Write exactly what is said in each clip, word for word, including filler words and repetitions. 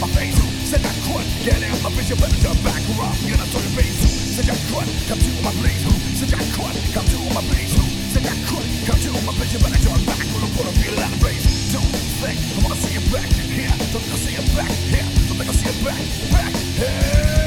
my face. Who said I could get out my vision, better turn back around. You're not on your face. Who said I could come to my place? Who said I could come to my place? Who said I could come to my vision, better turn back. We'll put a feel out of race. Don't think I wanna see it back here. Don't think I'll see it back here. Don't think I'll see it back, back here.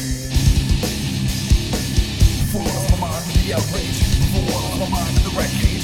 Outrage, for all of my mind in the wreckage.